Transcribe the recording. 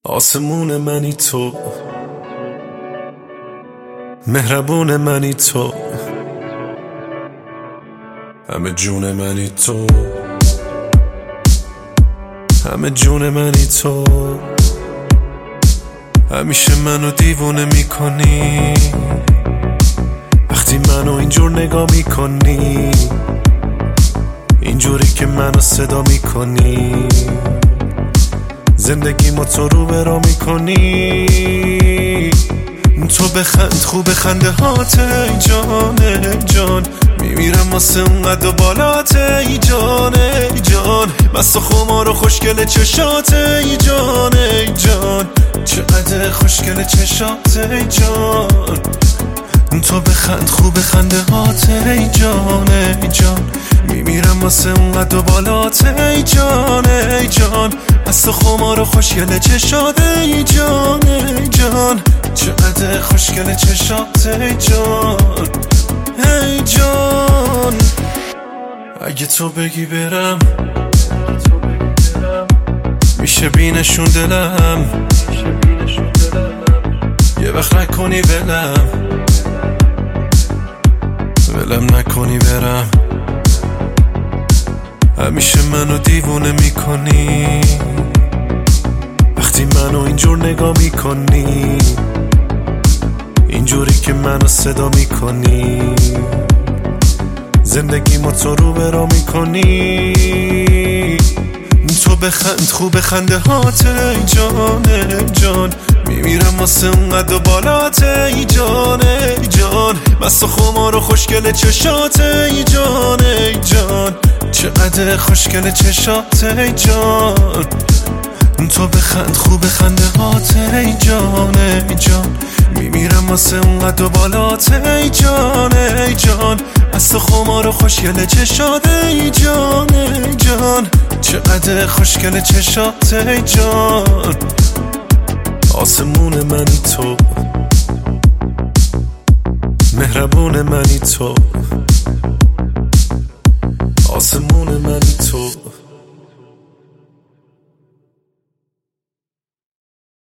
آسمون منی تو، مهربون منی تو، همه جون منی تو، همه جون منی تو. همیشه منو دیوونه میکنی وقتی منو اینجور نگاه میکنی، اینجوری که منو صدا میکنی، زندگی ما تو رو برا میکنی. تو بخند خوب خنده هات ای جان ای جان، میمیرم واسه اونقدر و بالات ای جان ای جان، مست و خمار و خوشگل چشات ای جان ای جان، چقدر خوشگل چشات ای جان. تو بخند خوب خنده هات ای جان ای جان، میمیرم واسه اونقدر و بالات ای جان ای جان، مست و خمار و خوشگل چشات ای جان ای جان، چقدر خوشگل چشات ای جان ای جان. اگه تو بگی برم میشه بینشون دلم، یه وقت نکنی ولم نکنی برم. همیشه منو دیوونه میکنی وقتی منو اینجور نگاه میکنی، اینجوری که منو صدا میکنی، زندگی ما تو رو برا میکنی. تو بخند خوب خنده هات ای جان ای جان، میمیرم واسه اونقدر بالات ای جان ای جان، مست و خمار و خوشگل چشات ای جان ای جان، چقدر خوشگل چشات ای جان. تو بخند خوب خنده هات ای جان ای جان، میمیرم واسه اونقدر بالات ای جان ای جان، مست و خمار و خوشگل چشات ای جان ای جان، چقدر خوشگل چشات ای جان. آسمون منی تو، مهربون منی تو،